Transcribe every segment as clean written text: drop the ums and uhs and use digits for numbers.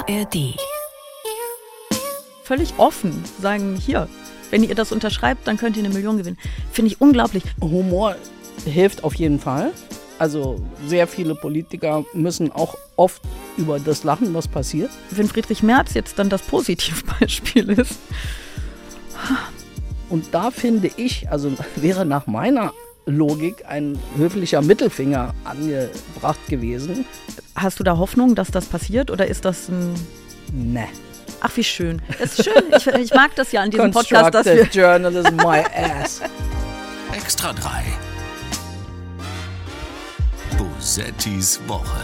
ARD. Völlig offen sagen, hier, wenn ihr das unterschreibt, dann könnt ihr 1 Million gewinnen. Finde ich unglaublich. Humor hilft auf jeden Fall. Also sehr viele Politiker müssen auch oft über das lachen, was passiert. Wenn Friedrich Merz jetzt dann das Positivbeispiel ist. Und da finde ich, also wäre nach meiner Logik ein höflicher Mittelfinger angebracht gewesen. Hast du da Hoffnung, dass das passiert oder ist das ein... Ne. Ach, wie schön. Das ist schön. Ich mag das ja an diesem Podcast, dass wir... Constructive Journalism, my ass. Extra 3. Bosettis Woche.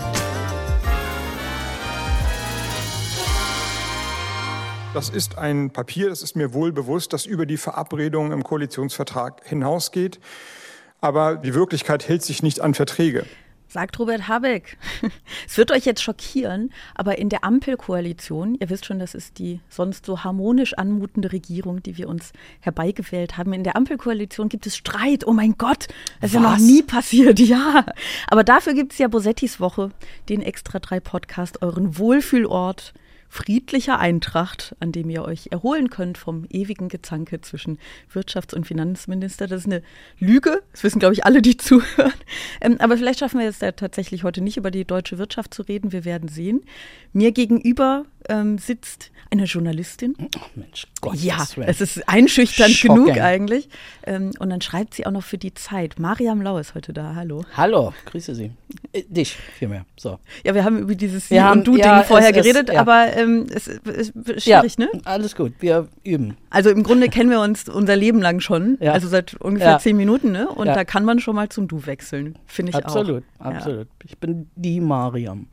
Das ist ein Papier, das ist mir wohl bewusst, das über die Verabredungen im Koalitionsvertrag hinausgeht. Aber die Wirklichkeit hält sich nicht an Verträge. Sagt Robert Habeck. Es wird euch jetzt schockieren, aber in der Ampelkoalition, ihr wisst schon, das ist die sonst so harmonisch anmutende Regierung, die wir uns herbeigewählt haben. In der Ampelkoalition gibt es Streit. Oh mein Gott, das ist ja noch nie passiert. Ja, aber dafür gibt es ja Bosettis Woche, den Extra 3 Podcast, euren Wohlfühlort friedlicher Eintracht, an dem ihr euch erholen könnt vom ewigen Gezanke zwischen Wirtschafts- und Finanzminister. Das ist eine Lüge, das wissen, glaube ich, alle, die zuhören. Aber vielleicht schaffen wir es ja tatsächlich heute nicht, über die deutsche Wirtschaft zu reden. Wir werden sehen. Mir gegenüber sitzt eine Journalistin. Oh Mensch, Gott. Ja, es ist einschüchternd Schocken. genug eigentlich. Und dann schreibt sie auch noch für die Zeit. Mariam Lau ist heute da. Hallo. Hallo, grüße Sie. Dich vielmehr. So. Ja, wir haben über dieses Sie- Wir haben- und Du-Ding ja, vorher es ist- geredet, ja. aber es ist schwierig, ne? Alles gut, wir üben. Also im Grunde kennen wir uns unser Leben lang schon, Ja. also seit ungefähr Ja. 10 Minuten, ne? Und Ja. da kann man schon mal zum Du wechseln, finde ich Absolut, auch. absolut. Ich bin die Mariam.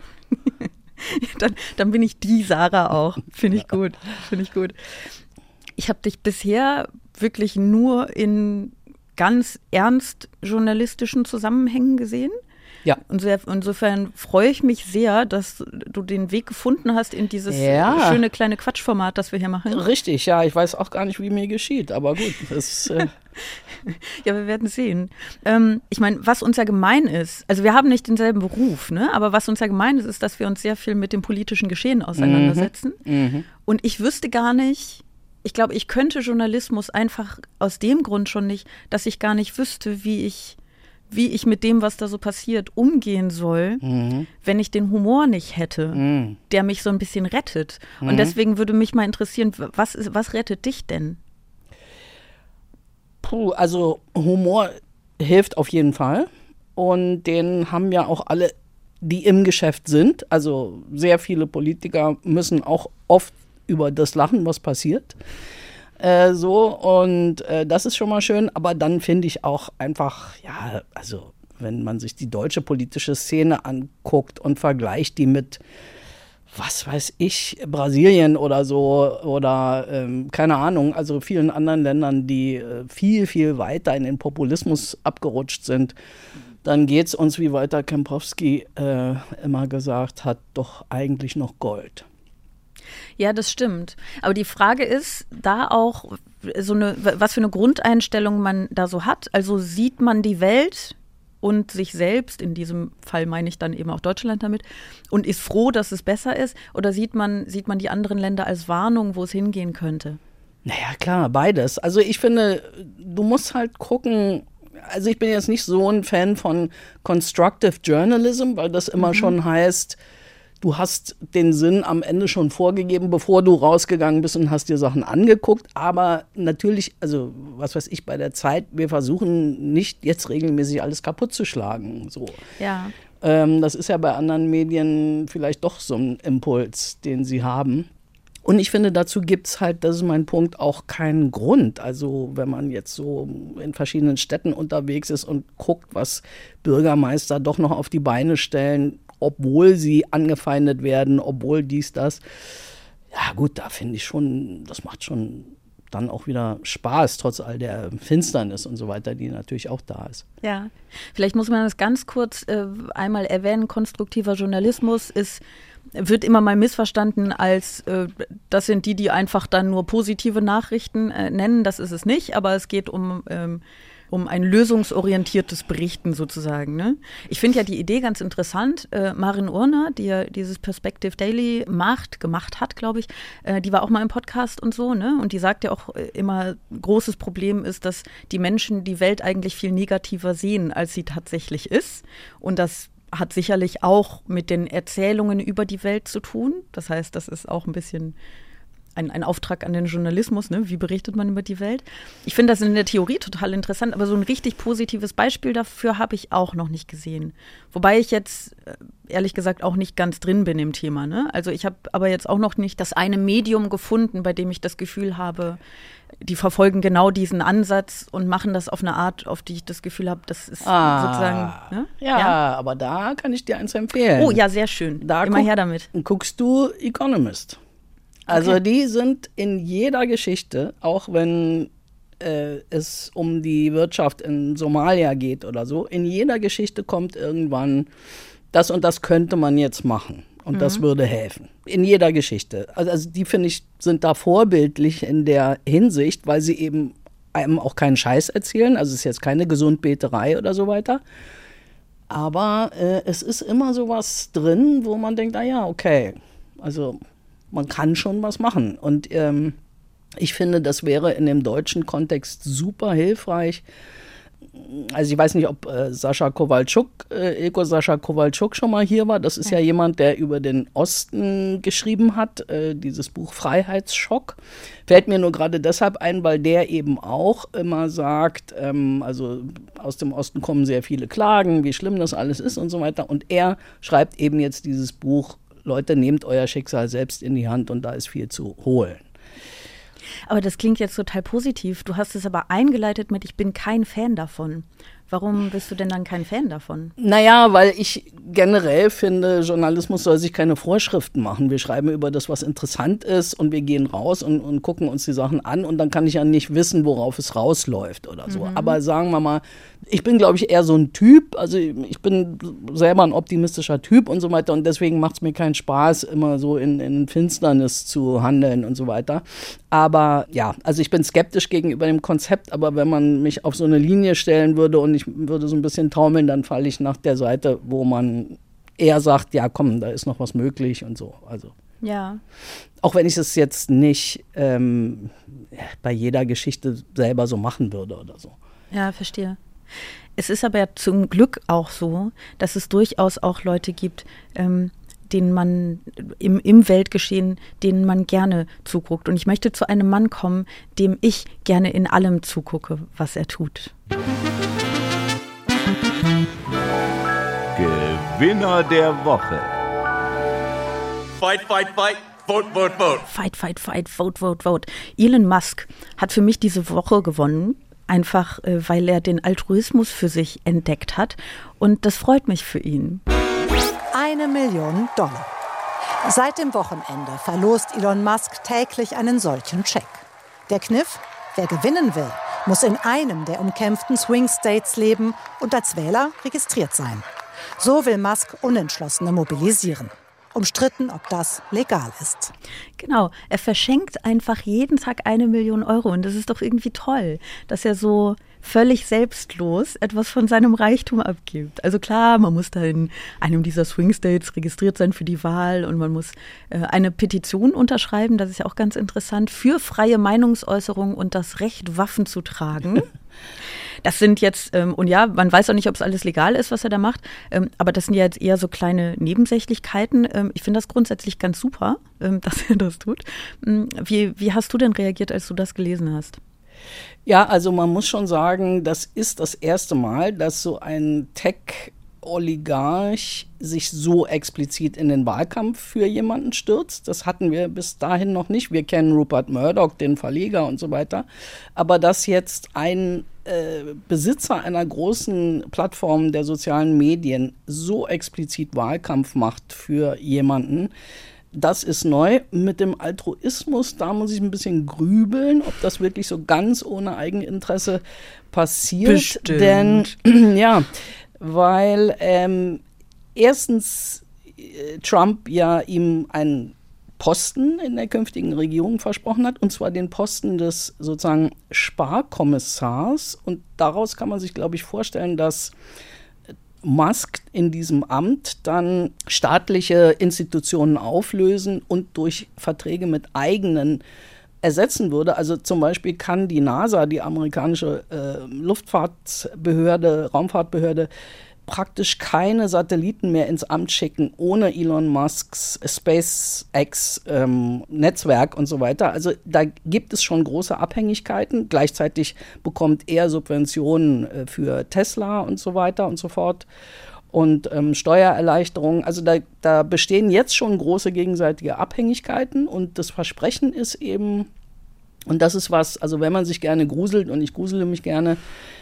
Dann bin ich die Sarah auch, finde ich gut, finde ich gut. Ich habe dich bisher wirklich nur in ganz ernst journalistischen Zusammenhängen gesehen. Ja. Und insofern freue ich mich sehr, dass du den Weg gefunden hast in dieses Ja. schöne kleine Quatschformat, das wir hier machen. Richtig, ja, ich weiß auch gar nicht, wie mir geschieht, aber gut. Das, Ja, wir werden sehen. Ich meine, was uns ja gemein ist, also wir haben nicht denselben Beruf, ne? Aber was uns ja gemein ist, ist, dass wir uns sehr viel mit dem politischen Geschehen auseinandersetzen. Und ich wüsste gar nicht, ich glaube, ich könnte Journalismus einfach aus dem Grund schon nicht, dass ich gar nicht wüsste, wie ich mit dem, was da so passiert, umgehen soll, wenn ich den Humor nicht hätte, der mich so ein bisschen rettet. Und deswegen würde mich mal interessieren, was rettet dich denn? Puh, also Humor hilft auf jeden Fall. Und den haben ja auch alle, die im Geschäft sind. Also sehr viele Politiker müssen auch oft über das lachen, was passiert. Das ist schon mal schön. Aber dann finde ich auch einfach, ja, also wenn man sich die deutsche politische Szene anguckt und vergleicht die mit, was weiß ich, Brasilien oder so oder keine Ahnung, also vielen anderen Ländern, die viel, viel weiter in den Populismus abgerutscht sind, dann geht es uns, wie Walter Kempowski immer gesagt hat, doch eigentlich noch Gold. Ja, das stimmt. Aber die Frage ist da auch, was für eine Grundeinstellung man da so hat. Also sieht man die Welt und sich selbst, in diesem Fall meine ich dann eben auch Deutschland damit, und ist froh, dass es besser ist? Oder sieht man die anderen Länder als Warnung, wo es hingehen könnte? Naja, klar, beides. Also ich finde, du musst halt gucken, also ich bin jetzt nicht so ein Fan von Constructive Journalism, weil das immer schon heißt, du hast den Sinn am Ende schon vorgegeben, bevor du rausgegangen bist und hast dir Sachen angeguckt. Aber natürlich, also was weiß ich, bei der Zeit, wir versuchen nicht jetzt regelmäßig alles kaputt zu schlagen. So. Ja. Das ist ja bei anderen Medien vielleicht doch so ein Impuls, den sie haben. Und ich finde, dazu gibt es halt, das ist mein Punkt, auch keinen Grund. Also wenn man jetzt so in verschiedenen Städten unterwegs ist und guckt, was Bürgermeister doch noch auf die Beine stellen, obwohl sie angefeindet werden, obwohl dies, das. Ja gut, da finde ich schon, das macht schon dann auch wieder Spaß, trotz all der Finsternis und so weiter, die natürlich auch da ist. Ja, vielleicht muss man das ganz kurz einmal erwähnen. Konstruktiver Journalismus wird immer mal missverstanden als, das sind die einfach dann nur positive Nachrichten nennen. Das ist es nicht, aber es geht um um ein lösungsorientiertes Berichten sozusagen. Ne? Ich finde ja die Idee ganz interessant. Maren Urner, die ja dieses Perspective Daily gemacht hat, glaube ich, die war auch mal im Podcast und so. Ne? Und die sagt ja auch immer, großes Problem ist, dass die Menschen die Welt eigentlich viel negativer sehen, als sie tatsächlich ist. Und das hat sicherlich auch mit den Erzählungen über die Welt zu tun. Das heißt, das ist auch ein bisschen ein Auftrag an den Journalismus, ne? Wie berichtet man über die Welt? Ich finde das in der Theorie total interessant, aber so ein richtig positives Beispiel dafür habe ich auch noch nicht gesehen. Wobei ich jetzt, ehrlich gesagt, auch nicht ganz drin bin im Thema. Ne? Also ich habe aber jetzt auch noch nicht das eine Medium gefunden, bei dem ich das Gefühl habe, die verfolgen genau diesen Ansatz und machen das auf eine Art, auf die ich das Gefühl habe, das ist sozusagen. Ne? Ja, aber da kann ich dir eins empfehlen. Oh ja, sehr schön. Immer her damit. Guckst du Economist. Also die sind in jeder Geschichte, auch wenn es um die Wirtschaft in Somalia geht oder so, in jeder Geschichte kommt irgendwann, das und das könnte man jetzt machen und das würde helfen. In jeder Geschichte. Also die, finde ich, sind da vorbildlich in der Hinsicht, weil sie eben einem auch keinen Scheiß erzählen. Also es ist jetzt keine Gesundbeterei oder so weiter. Aber es ist immer sowas drin, wo man denkt, okay, also man kann schon was machen. Und ich finde, das wäre in dem deutschen Kontext super hilfreich. Also ich weiß nicht, ob Ilko Sascha Kowalczuk schon mal hier war. Das ist ja jemand, der über den Osten geschrieben hat, dieses Buch Freiheitsschock. Fällt mir nur gerade deshalb ein, weil der eben auch immer sagt, also aus dem Osten kommen sehr viele Klagen, wie schlimm das alles ist und so weiter. Und er schreibt eben jetzt dieses Buch, Leute, nehmt euer Schicksal selbst in die Hand und da ist viel zu holen. Aber das klingt jetzt total positiv. Du hast es aber eingeleitet mit, ich bin kein Fan davon. Warum bist du denn dann kein Fan davon? Naja, weil ich generell finde, Journalismus soll sich keine Vorschriften machen. Wir schreiben über das, was interessant ist und wir gehen raus und gucken uns die Sachen an und dann kann ich ja nicht wissen, worauf es rausläuft oder so. Aber sagen wir mal, ich bin, glaube ich, eher so ein Typ, also ich bin selber ein optimistischer Typ und so weiter und deswegen macht es mir keinen Spaß, immer so in Finsternis zu handeln und so weiter. Aber ja, also ich bin skeptisch gegenüber dem Konzept, aber wenn man mich auf so eine Linie stellen würde und ich würde so ein bisschen taumeln, dann falle ich nach der Seite, wo man eher sagt, ja komm, da ist noch was möglich und so. Also ja. Auch wenn ich es jetzt nicht bei jeder Geschichte selber so machen würde oder so. Ja, verstehe. Es ist aber ja zum Glück auch so, dass es durchaus auch Leute gibt, denen man im Weltgeschehen, denen man gerne zuguckt. Und ich möchte zu einem Mann kommen, dem ich gerne in allem zugucke, was er tut. Gewinner der Woche. Fight, fight, fight. Vote, vote, vote. Fight, fight, fight. Vote, vote, vote. Elon Musk hat für mich diese Woche gewonnen. Einfach, weil er den Altruismus für sich entdeckt hat. Und das freut mich für ihn. $1 Million. Seit dem Wochenende verlost Elon Musk täglich einen solchen Scheck. Der Kniff: Wer gewinnen will, muss in einem der umkämpften Swing States leben und als Wähler registriert sein. So will Musk Unentschlossene mobilisieren. Umstritten, ob das legal ist. Genau, er verschenkt einfach jeden Tag 1 Million Euro. Und das ist doch irgendwie toll, dass er so völlig selbstlos etwas von seinem Reichtum abgibt. Also klar, man muss da in einem dieser Swing States registriert sein für die Wahl und man muss eine Petition unterschreiben, das ist ja auch ganz interessant, für freie Meinungsäußerung und das Recht, Waffen zu tragen. Das sind jetzt, und ja, man weiß auch nicht, ob es alles legal ist, was er da macht, aber das sind ja jetzt eher so kleine Nebensächlichkeiten. Ich finde das grundsätzlich ganz super, dass er das tut. Wie hast du denn reagiert, als du das gelesen hast? Ja, also man muss schon sagen, das ist das erste Mal, dass so ein Tech-Oligarch sich so explizit in den Wahlkampf für jemanden stürzt. Das hatten wir bis dahin noch nicht. Wir kennen Rupert Murdoch, den Verleger und so weiter. Aber dass jetzt ein Besitzer einer großen Plattform der sozialen Medien so explizit Wahlkampf macht für jemanden, das ist neu. Mit dem Altruismus, da muss ich ein bisschen grübeln, ob das wirklich so ganz ohne Eigeninteresse passiert. Bestimmt. Denn, ja, weil erstens Trump ja ihm ein Posten in der künftigen Regierung versprochen hat, und zwar den Posten des sozusagen Sparkommissars. Und daraus kann man sich, glaube ich, vorstellen, dass Musk in diesem Amt dann staatliche Institutionen auflösen und durch Verträge mit eigenen ersetzen würde. Also zum Beispiel kann die NASA, die amerikanische Raumfahrtbehörde, praktisch keine Satelliten mehr ins Amt schicken, ohne Elon Musks SpaceX-Netzwerk und so weiter. Also da gibt es schon große Abhängigkeiten. Gleichzeitig bekommt er Subventionen für Tesla und so weiter und so fort und Steuererleichterungen. Also da bestehen jetzt schon große gegenseitige Abhängigkeiten, und das Versprechen ist eben, und das ist was, also wenn man sich gerne gruselt, und ich grusele mich gerne,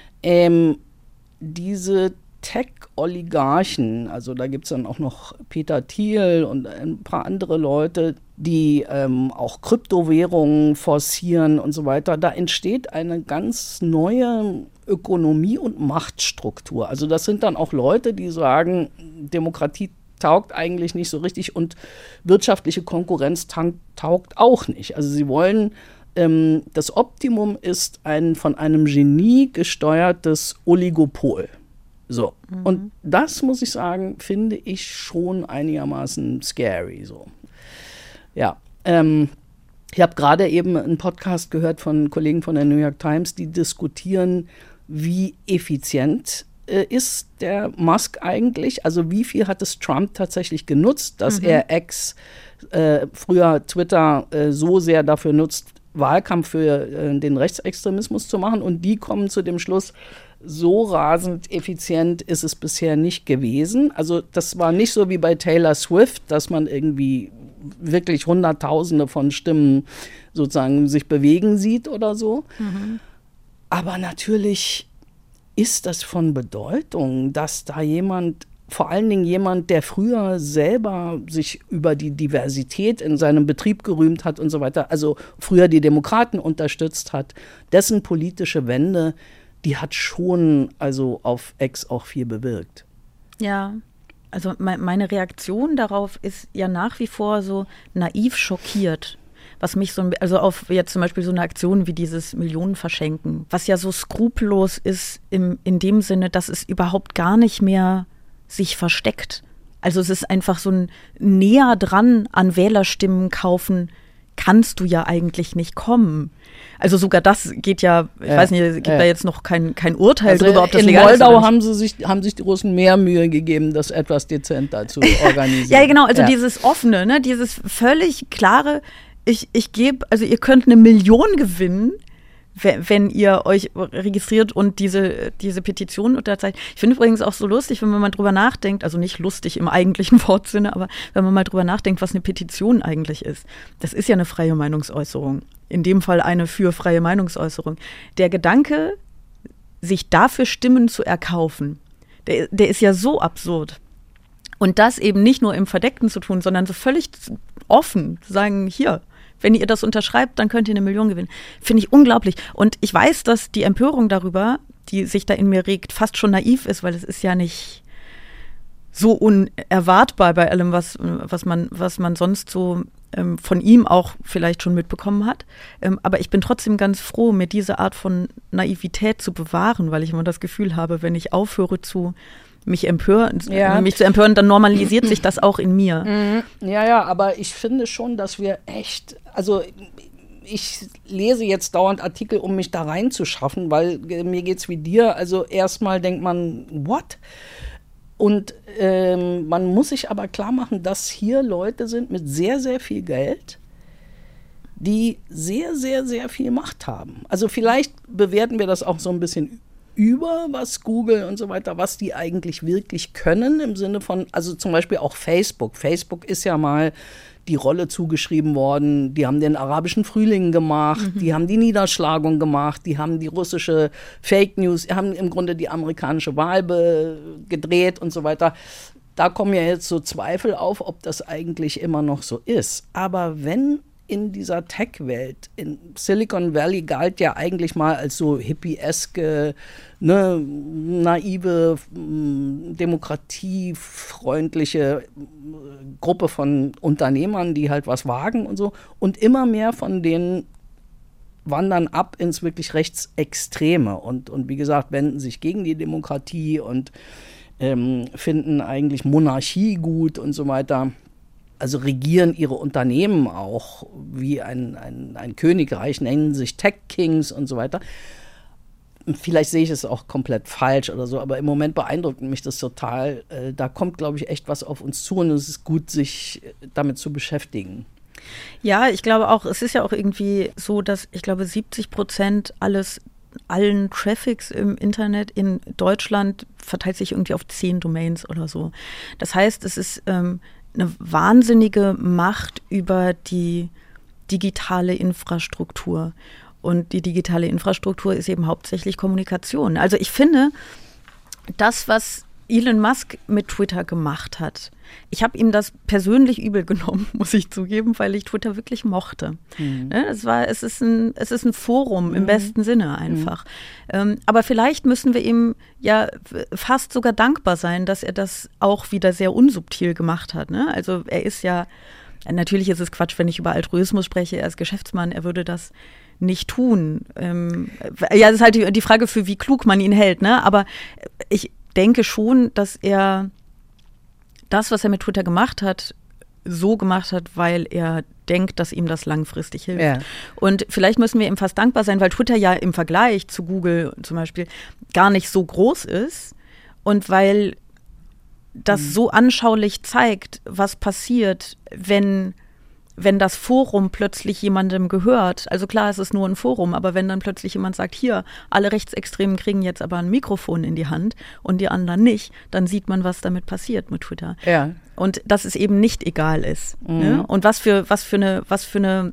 diese Tech-Oligarchen, also da gibt es dann auch noch Peter Thiel und ein paar andere Leute, die auch Kryptowährungen forcieren und so weiter. Da entsteht eine ganz neue Ökonomie und Machtstruktur. Also das sind dann auch Leute, die sagen, Demokratie taugt eigentlich nicht so richtig und wirtschaftliche Konkurrenz taugt auch nicht. Also sie wollen, das Optimum ist ein von einem Genie gesteuertes Oligopol. So, und das, muss ich sagen, finde ich schon einigermaßen scary. So. Ja, ich habe gerade eben einen Podcast gehört von Kollegen von der New York Times, die diskutieren, wie effizient ist der Musk eigentlich? Also wie viel hat es Trump tatsächlich genutzt, dass er früher Twitter so sehr dafür nutzt, Wahlkampf für den Rechtsextremismus zu machen? Und die kommen zu dem Schluss, so rasend effizient ist es bisher nicht gewesen. Also das war nicht so wie bei Taylor Swift, dass man irgendwie wirklich Hunderttausende von Stimmen sozusagen sich bewegen sieht oder so. Aber natürlich ist das von Bedeutung, dass da vor allen Dingen jemand, der früher selber sich über die Diversität in seinem Betrieb gerühmt hat und so weiter, also früher die Demokraten unterstützt hat, dessen politische Wende, die hat schon also auf X auch viel bewirkt. Ja, also meine Reaktion darauf ist ja nach wie vor so naiv schockiert. Was mich also auf jetzt zum Beispiel so eine Aktion wie dieses Millionenverschenken, was ja so skrupellos ist in dem Sinne, dass es überhaupt gar nicht mehr sich versteckt. Also es ist einfach so ein näher dran an Wählerstimmen kaufen, kannst du ja eigentlich nicht kommen. Also sogar das geht ja, ich weiß nicht, es gibt da jetzt noch kein Urteil also drüber, ob das legal legal ist. In Moldau haben sich die Russen mehr Mühe gegeben, das etwas dezenter zu organisieren. Ja, genau, also dieses offene, ne, dieses völlig klare, ich gebe, also ihr könnt 1 Million gewinnen, wenn ihr euch registriert und diese Petition unterzeichnet. Ich finde übrigens auch so lustig, wenn man mal drüber nachdenkt, also nicht lustig im eigentlichen Wortsinne, aber wenn man mal drüber nachdenkt, was eine Petition eigentlich ist. Das ist ja eine freie Meinungsäußerung. In dem Fall eine für freie Meinungsäußerung. Der Gedanke, sich dafür Stimmen zu erkaufen, der ist ja so absurd. Und das eben nicht nur im Verdeckten zu tun, sondern so völlig offen zu sagen, hier, wenn ihr das unterschreibt, dann könnt ihr 1 Million gewinnen. Finde ich unglaublich. Und ich weiß, dass die Empörung darüber, die sich da in mir regt, fast schon naiv ist, weil es ist ja nicht so unerwartbar bei allem, was man sonst so von ihm auch vielleicht schon mitbekommen hat. Aber ich bin trotzdem ganz froh, mir diese Art von Naivität zu bewahren, weil ich immer das Gefühl habe, wenn ich aufhöre mich zu empören, dann normalisiert sich das auch in mir. Ja, aber ich finde schon, dass wir echt, also ich lese jetzt dauernd Artikel, um mich da reinzuschaffen, weil mir geht's wie dir, also erstmal denkt man, what? Und man muss sich aber klar machen, dass hier Leute sind mit sehr, sehr viel Geld, die sehr, sehr, sehr viel Macht haben. Also vielleicht bewerten wir das auch so ein bisschen über, was Google und so weiter, was die eigentlich wirklich können, im Sinne von, also zum Beispiel auch Facebook. Facebook ist ja mal die Rolle zugeschrieben worden, die haben den arabischen Frühling gemacht, die haben die Niederschlagung gemacht, die haben die russische Fake News, die haben im Grunde die amerikanische Wahl gedreht und so weiter. Da kommen ja jetzt so Zweifel auf, ob das eigentlich immer noch so ist. Aber wenn in dieser Tech-Welt. In Silicon Valley galt ja eigentlich mal als so hippieske, ne, naive, demokratiefreundliche Gruppe von Unternehmern, die halt was wagen und so. Und immer mehr von denen wandern ab ins wirklich Rechtsextreme und wie gesagt, wenden sich gegen die Demokratie und finden eigentlich Monarchie gut und so weiter. Also regieren ihre Unternehmen auch wie ein Königreich, nennen sich Tech Kings und so weiter. Vielleicht sehe ich es auch komplett falsch oder so, aber im Moment beeindruckt mich das total. Da kommt, glaube ich, echt was auf uns zu und es ist gut, sich damit zu beschäftigen. Ja, ich glaube auch, es ist ja auch irgendwie so, dass ich glaube 70% allen Traffics im Internet in Deutschland verteilt sich irgendwie auf 10 Domains oder so. Das heißt, es ist eine wahnsinnige Macht über die digitale Infrastruktur. Und die digitale Infrastruktur ist eben hauptsächlich Kommunikation. Also ich finde, das, was Elon Musk mit Twitter gemacht hat, ich habe ihm das persönlich übel genommen, muss ich zugeben, weil ich Twitter wirklich mochte. Es ist ein Forum im besten Sinne einfach. Aber vielleicht müssen wir ihm ja fast sogar dankbar sein, dass er das auch wieder sehr unsubtil gemacht hat. Ne? Also er ist ja, natürlich ist es Quatsch, wenn ich über Altruismus spreche, er ist Geschäftsmann, er würde das nicht tun. Ja, das ist halt die Frage, für wie klug man ihn hält. Ne? Aber ich denke schon, dass er das, was er mit Twitter gemacht hat, so gemacht hat, weil er denkt, dass ihm das langfristig hilft. Ja. Und vielleicht müssen wir ihm fast dankbar sein, weil Twitter ja im Vergleich zu Google zum Beispiel gar nicht so groß ist und weil das so anschaulich zeigt, was passiert, wenn das Forum plötzlich jemandem gehört. Also klar, es ist nur ein Forum, aber wenn dann plötzlich jemand sagt, hier, alle Rechtsextremen kriegen jetzt aber ein Mikrofon in die Hand und die anderen nicht, dann sieht man, was damit passiert mit Twitter. Ja. Und dass es eben nicht egal ist. Ne? Und was für einen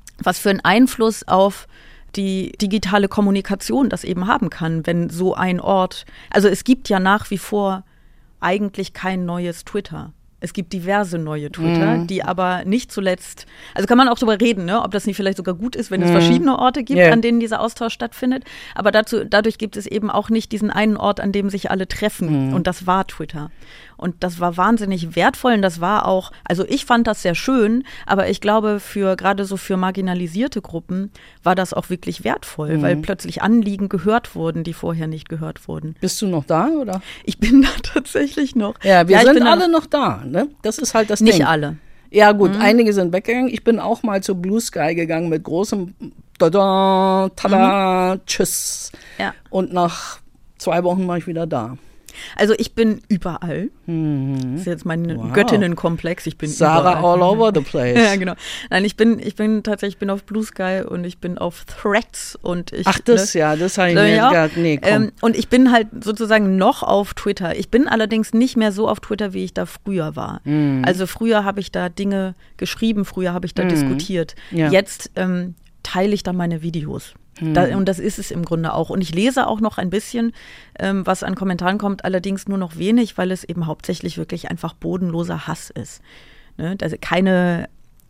Einfluss auf die digitale Kommunikation das eben haben kann, wenn so ein Ort, also es gibt ja nach wie vor eigentlich kein neues Twitter. Es gibt diverse neue Twitter, die aber nicht zuletzt, also kann man auch darüber reden, ne, ob das nicht vielleicht sogar gut ist, wenn es verschiedene Orte gibt, an denen dieser Austausch stattfindet. Aber dadurch gibt es eben auch nicht diesen einen Ort, an dem sich alle treffen. Und das war Twitter. Und das war wahnsinnig wertvoll und das war auch, also ich fand das sehr schön, aber ich glaube, gerade so für marginalisierte Gruppen war das auch wirklich wertvoll, weil plötzlich Anliegen gehört wurden, die vorher nicht gehört wurden. Bist du noch da, oder? Ich bin da tatsächlich noch. Ja, wir sind alle noch da, ne? Das ist halt das Ding. Nicht alle. Ja gut, einige sind weggegangen. Ich bin auch mal zu Blue Sky gegangen mit großem Tada, Tada, Tschüss. Ja. Und nach 2 Wochen war ich wieder da. Also ich bin überall. Das ist jetzt mein Göttinnenkomplex. Ich bin Sarah überall. All over the place. Ja, genau. Nein, ich bin auf Blue Sky und ich bin auf Threads und das habe ich mir gedacht. Nee, komm. Und ich bin halt sozusagen noch auf Twitter. Ich bin allerdings nicht mehr so auf Twitter, wie ich da früher war. Also früher habe ich da Dinge geschrieben, früher habe ich da diskutiert. Ja. Jetzt teile ich da meine Videos. Und das ist es im Grunde auch. Und ich lese auch noch ein bisschen, was an Kommentaren kommt, allerdings nur noch wenig, weil es eben hauptsächlich wirklich einfach bodenloser Hass ist. Ne? Also keine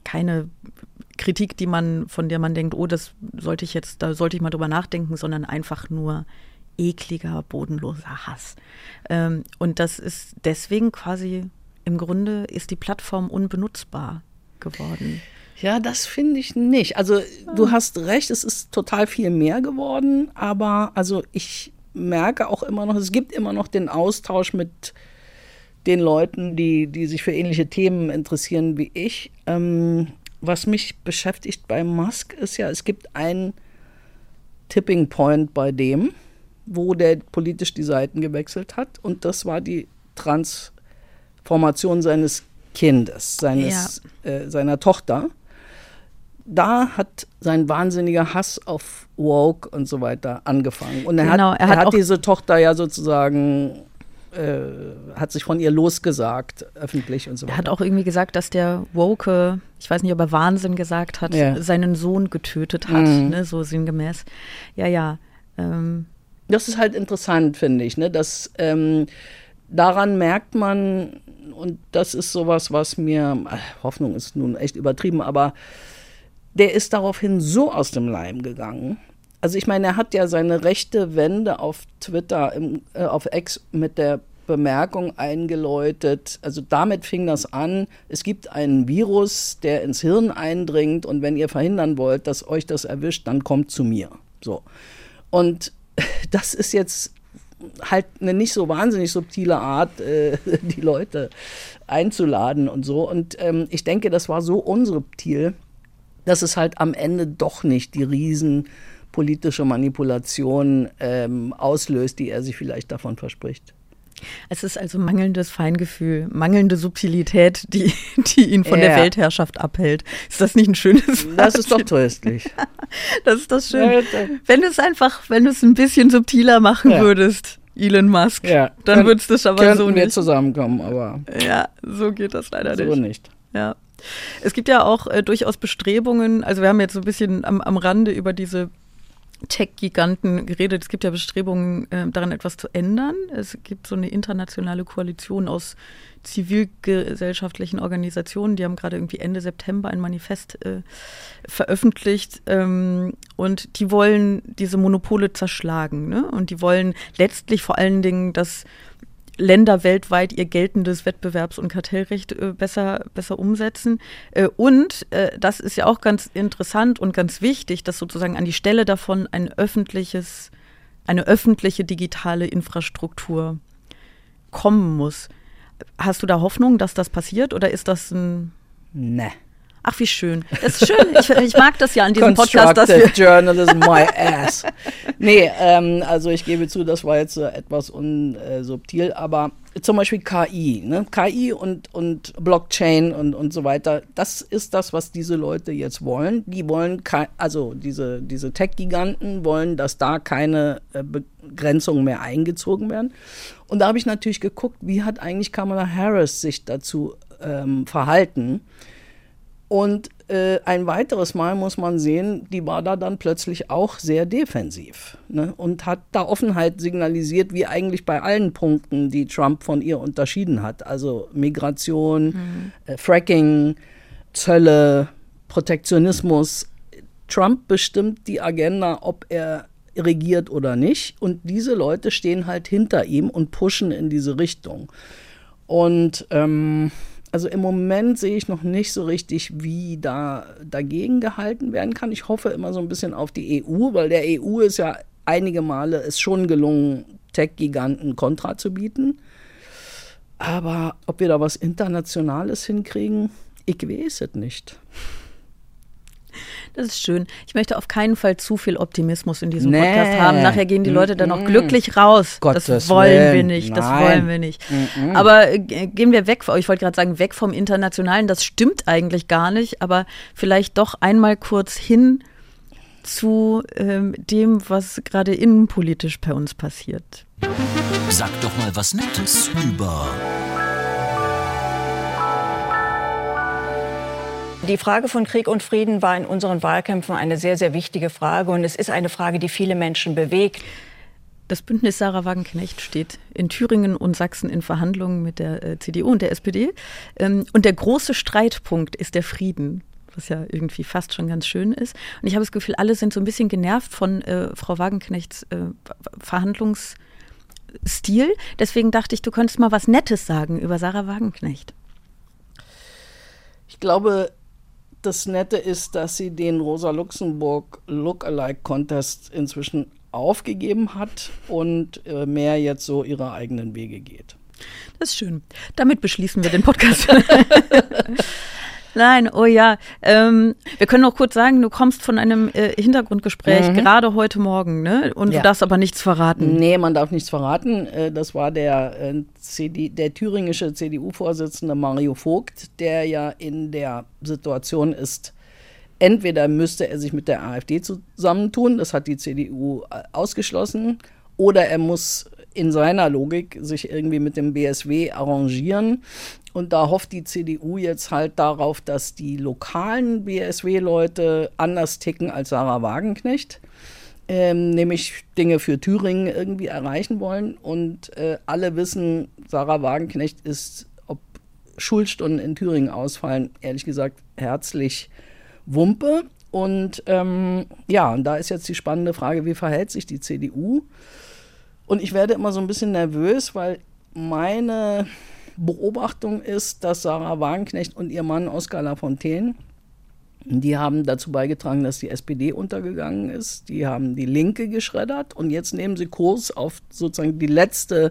Kritik, von der man denkt, oh, da sollte ich mal drüber nachdenken, sondern einfach nur ekliger, bodenloser Hass. Und das ist deswegen quasi, im Grunde ist die Plattform unbenutzbar geworden. Ja, das finde ich nicht. Also du hast recht, es ist total viel mehr geworden, aber also ich merke auch immer noch, es gibt immer noch den Austausch mit den Leuten, die sich für ähnliche Themen interessieren wie ich. Was mich beschäftigt bei Musk ist ja, es gibt einen Tipping Point bei dem, wo der politisch die Seiten gewechselt hat und das war die Transformation seines Kindes, seiner Tochter. Da hat sein wahnsinniger Hass auf Woke und so weiter angefangen. Und er hat diese Tochter ja sozusagen, hat sich von ihr losgesagt, öffentlich und so weiter. Er hat auch irgendwie gesagt, dass der Woke, ich weiß nicht, ob er Wahnsinn gesagt hat, seinen Sohn getötet hat, ne, so sinngemäß. Ja. Das ist halt interessant, finde ich, ne, dass daran merkt man, und das ist sowas, was mir, Hoffnung ist nun echt übertrieben, aber der ist daraufhin so aus dem Leim gegangen. Also ich meine, er hat ja seine rechte Wende auf Twitter, auf X mit der Bemerkung eingeläutet, also damit fing das an, es gibt einen Virus, der ins Hirn eindringt und wenn ihr verhindern wollt, dass euch das erwischt, dann kommt zu mir. So. Und das ist jetzt halt eine nicht so wahnsinnig subtile Art, die Leute einzuladen und so. Und ich denke, das war so unsubtil, dass es halt am Ende doch nicht die riesenpolitische Manipulation auslöst, die er sich vielleicht davon verspricht. Es ist also mangelndes Feingefühl, mangelnde Subtilität, die ihn von der Weltherrschaft abhält. Ist das nicht ein schönes Fazit? Das ist doch tröstlich. Das ist doch schön. Wenn du es ein bisschen subtiler machen würdest, Elon Musk, dann würdest du es aber so nicht. Wir zusammenkommen, aber ja, so geht das leider so nicht. Ja. Es gibt ja auch durchaus Bestrebungen, also wir haben jetzt so ein bisschen am Rande über diese Tech-Giganten geredet. Es gibt ja Bestrebungen, daran etwas zu ändern. Es gibt so eine internationale Koalition aus zivilgesellschaftlichen Organisationen, die haben gerade irgendwie Ende September ein Manifest veröffentlicht und die wollen diese Monopole zerschlagen, ne? Und die wollen letztlich vor allen Dingen, dass Länder weltweit ihr geltendes Wettbewerbs- und Kartellrecht besser umsetzen. Und das ist ja auch ganz interessant und ganz wichtig, dass sozusagen an die Stelle davon eine öffentliche digitale Infrastruktur kommen muss. Hast du da Hoffnung, dass das passiert oder ist das ein... Nee. Ach, wie schön. Das ist schön. Ich mag das ja an diesem Podcast, dass wir... Journalism, my ass. Nee, also ich gebe zu, das war jetzt etwas unsubtil, aber zum Beispiel KI, ne? KI und Blockchain und so weiter, das ist das, was diese Leute jetzt wollen. Die wollen, also diese Tech-Giganten wollen, dass da keine Begrenzungen mehr eingezogen werden. Und da habe ich natürlich geguckt, wie hat eigentlich Kamala Harris sich dazu verhalten. Und ein weiteres Mal muss man sehen, die war da dann plötzlich auch sehr defensiv, ne? Und hat da Offenheit signalisiert, wie eigentlich bei allen Punkten, die Trump von ihr unterschieden hat. Also Migration, Fracking, Zölle, Protektionismus. Trump bestimmt die Agenda, ob er regiert oder nicht. Und diese Leute stehen halt hinter ihm und pushen in diese Richtung. Und also im Moment sehe ich noch nicht so richtig, wie da dagegen gehalten werden kann. Ich hoffe immer so ein bisschen auf die EU, weil der EU ist ja einige Male es schon gelungen, Tech-Giganten Kontra zu bieten. Aber ob wir da was Internationales hinkriegen, ich weiß es nicht. Das ist schön. Ich möchte auf keinen Fall zu viel Optimismus in diesem Podcast haben. Nachher gehen die Leute dann auch glücklich raus. Das wollen wir nicht. Das wollen wir nicht. Aber gehen wir weg. Ich wollte gerade sagen, weg vom Internationalen. Das stimmt eigentlich gar nicht. Aber vielleicht doch einmal kurz hin zu dem, was gerade innenpolitisch bei uns passiert. Sag doch mal was Nettes über... Die Frage von Krieg und Frieden war in unseren Wahlkämpfen eine sehr, sehr wichtige Frage. Und es ist eine Frage, die viele Menschen bewegt. Das Bündnis Sarah Wagenknecht steht in Thüringen und Sachsen in Verhandlungen mit der CDU und der SPD. Und der große Streitpunkt ist der Frieden, was ja irgendwie fast schon ganz schön ist. Und ich habe das Gefühl, alle sind so ein bisschen genervt von Frau Wagenknechts Verhandlungsstil. Deswegen dachte ich, du könntest mal was Nettes sagen über Sarah Wagenknecht. Ich glaube, das Nette ist, dass sie den Rosa-Luxemburg Lookalike-Contest inzwischen aufgegeben hat und mehr jetzt so ihre eigenen Wege geht. Das ist schön. Damit beschließen wir den Podcast. Nein, oh ja. Wir können noch kurz sagen, du kommst von einem Hintergrundgespräch, gerade heute Morgen, ne? Und du darfst aber nichts verraten. Nee, man darf nichts verraten. Das war der thüringische CDU-Vorsitzende Mario Vogt, der ja in der Situation ist, entweder müsste er sich mit der AfD zusammentun, das hat die CDU ausgeschlossen, oder er muss in seiner Logik sich irgendwie mit dem BSW arrangieren. Und da hofft die CDU jetzt halt darauf, dass die lokalen BSW-Leute anders ticken als Sarah Wagenknecht, nämlich Dinge für Thüringen irgendwie erreichen wollen. Und alle wissen, Sarah Wagenknecht ist, ob Schulstunden in Thüringen ausfallen, ehrlich gesagt herzlich Wumpe. Und und da ist jetzt die spannende Frage, wie verhält sich die CDU? Und ich werde immer so ein bisschen nervös, weil meine Beobachtung ist, dass Sarah Wagenknecht und ihr Mann Oskar Lafontaine, die haben dazu beigetragen, dass die SPD untergegangen ist. Die haben die Linke geschreddert und jetzt nehmen sie Kurs auf sozusagen die letzte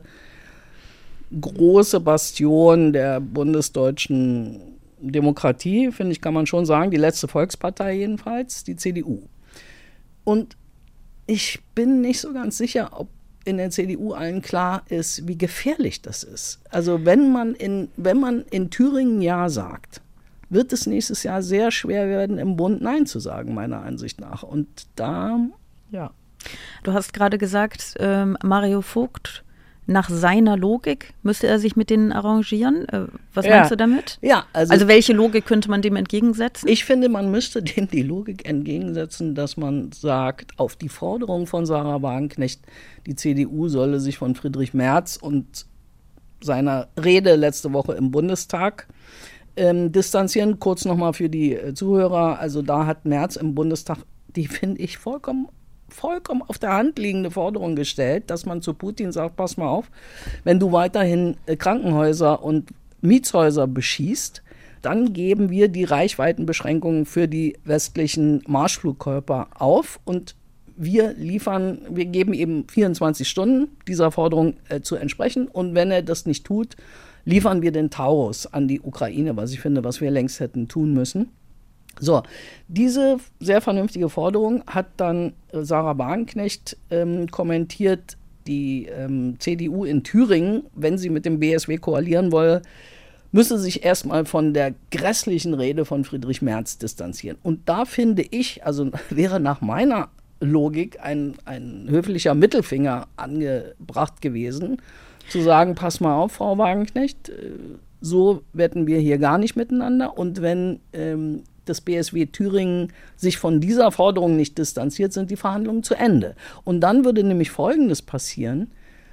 große Bastion der bundesdeutschen Demokratie, finde ich, kann man schon sagen, die letzte Volkspartei jedenfalls, die CDU. Und ich bin nicht so ganz sicher, ob in der CDU allen klar ist, wie gefährlich das ist. Also wenn man in Thüringen Ja sagt, wird es nächstes Jahr sehr schwer werden, im Bund Nein zu sagen, meiner Ansicht nach. Und da, ja. Du hast gerade gesagt, Mario Vogt, nach seiner Logik müsste er sich mit denen arrangieren. Was meinst du damit? Ja, also welche Logik könnte man dem entgegensetzen? Ich finde, man müsste dem die Logik entgegensetzen, dass man sagt, auf die Forderung von Sarah Wagenknecht, die CDU solle sich von Friedrich Merz und seiner Rede letzte Woche im Bundestag distanzieren. Kurz nochmal für die Zuhörer, also da hat Merz im Bundestag, die finde ich vollkommen auf der Hand liegende Forderung gestellt, dass man zu Putin sagt, pass mal auf, wenn du weiterhin Krankenhäuser und Mietshäuser beschießt, dann geben wir die Reichweitenbeschränkungen für die westlichen Marschflugkörper auf und wir geben eben 24 Stunden dieser Forderung zu entsprechen und wenn er das nicht tut, liefern wir den Taurus an die Ukraine, was ich finde, was wir längst hätten tun müssen. So, diese sehr vernünftige Forderung hat dann Sarah Wagenknecht kommentiert, die CDU in Thüringen, wenn sie mit dem BSW koalieren wolle, müsse sich erstmal von der grässlichen Rede von Friedrich Merz distanzieren. Und da finde ich, also wäre nach meiner Logik ein höflicher Mittelfinger angebracht gewesen, zu sagen, pass mal auf, Frau Wagenknecht, so wetten wir hier gar nicht miteinander. Und wenn das BSW Thüringen sich von dieser Forderung nicht distanziert, sind die Verhandlungen zu Ende. Und dann würde nämlich Folgendes passieren.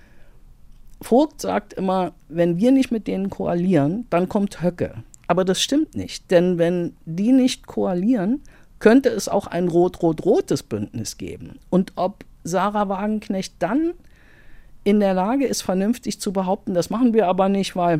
Vogt sagt immer, wenn wir nicht mit denen koalieren, dann kommt Höcke. Aber das stimmt nicht, denn wenn die nicht koalieren, könnte es auch ein rot-rot-rotes Bündnis geben. Und ob Sarah Wagenknecht dann in der Lage ist, vernünftig zu behaupten, das machen wir aber nicht, weil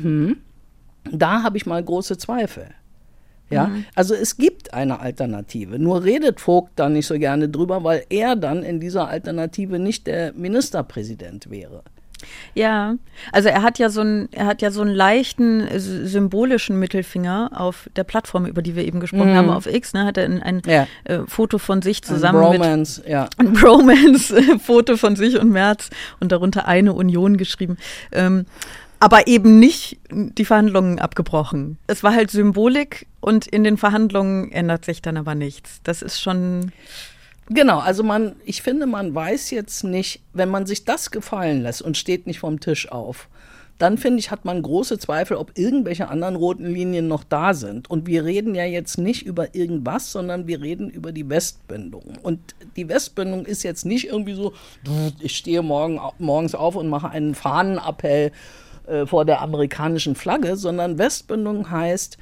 da habe ich mal große Zweifel. Ja, also es gibt eine Alternative, nur redet Vogt da nicht so gerne drüber, weil er dann in dieser Alternative nicht der Ministerpräsident wäre. Ja, also er hat ja so einen leichten symbolischen Mittelfinger auf der Plattform, über die wir eben gesprochen haben, auf X, ne, hat er ein Foto von sich zusammen ein Bromance-Foto von sich und Merz und darunter eine Union geschrieben. Aber eben nicht die Verhandlungen abgebrochen. Es war halt Symbolik und in den Verhandlungen ändert sich dann aber nichts. Das ist schon... Genau, also ich finde, man weiß jetzt nicht, wenn man sich das gefallen lässt und steht nicht vom Tisch auf, dann finde ich, hat man große Zweifel, ob irgendwelche anderen roten Linien noch da sind. Und wir reden ja jetzt nicht über irgendwas, sondern wir reden über die Westbündung. Und die Westbündung ist jetzt nicht irgendwie so, ich stehe morgens auf und mache einen Fahnenappell vor der amerikanischen Flagge, sondern Westbündung heißt,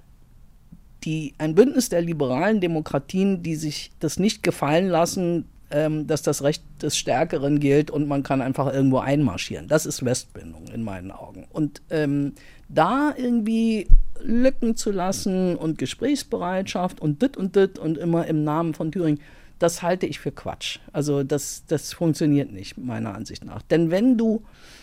ein Bündnis der liberalen Demokratien, die sich das nicht gefallen lassen, dass das Recht des Stärkeren gilt und man kann einfach irgendwo einmarschieren. Das ist Westbündung in meinen Augen. Und da irgendwie Lücken zu lassen und Gesprächsbereitschaft und dit und immer im Namen von Thüringen, das halte ich für Quatsch. Also das funktioniert nicht, meiner Ansicht nach. Denn wenn du